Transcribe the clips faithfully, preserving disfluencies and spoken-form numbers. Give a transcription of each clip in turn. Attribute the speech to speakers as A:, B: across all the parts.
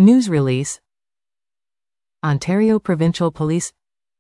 A: News release. Ontario Provincial Police.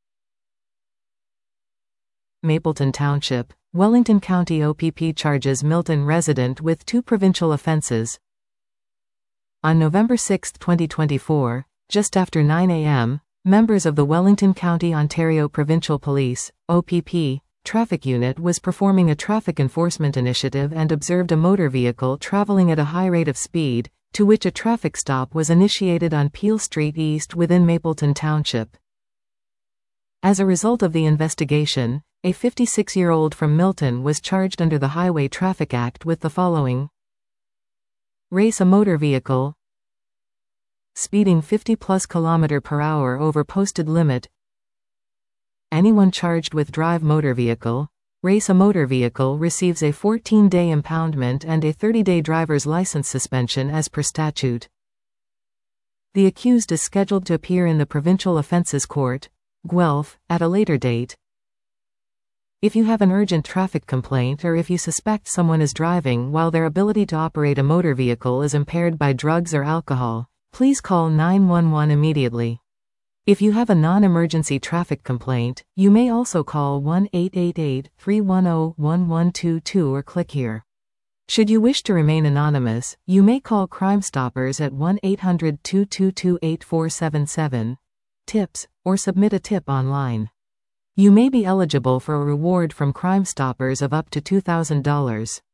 A: Mapleton Township, Wellington County O P P charges Milton resident with two provincial offences. On November sixth twenty twenty-four, just after nine a m, members of the Wellington County Ontario Provincial Police, O P P, traffic unit was performing a traffic enforcement initiative and observed a motor vehicle travelling at a high rate of speed, to which a traffic stop was initiated on Peel Street East within Mapleton Township. As a result of the investigation, a fifty-six-year-old from Milton was charged under the Highway Traffic Act with the following: race a motor vehicle, speeding fifty plus kilometer per hour over posted limit. Anyone charged with drive motor vehicle, race a motor vehicle receives a fourteen-day impoundment and a thirty-day driver's license suspension as per statute. The accused is scheduled to appear in the Provincial Offences Court, Guelph, at a later date. If you have an urgent traffic complaint or if you suspect someone is driving while their ability to operate a motor vehicle is impaired by drugs or alcohol, please call nine one one immediately. If you have a non-emergency traffic complaint, you may also call one eight eight eight, three one zero, one one two two or click here. Should you wish to remain anonymous, you may call Crime Stoppers at one eight hundred, two two two, eight four seven seven, tips, or submit a tip online. You may be eligible for a reward from Crime Stoppers of up to two thousand dollars.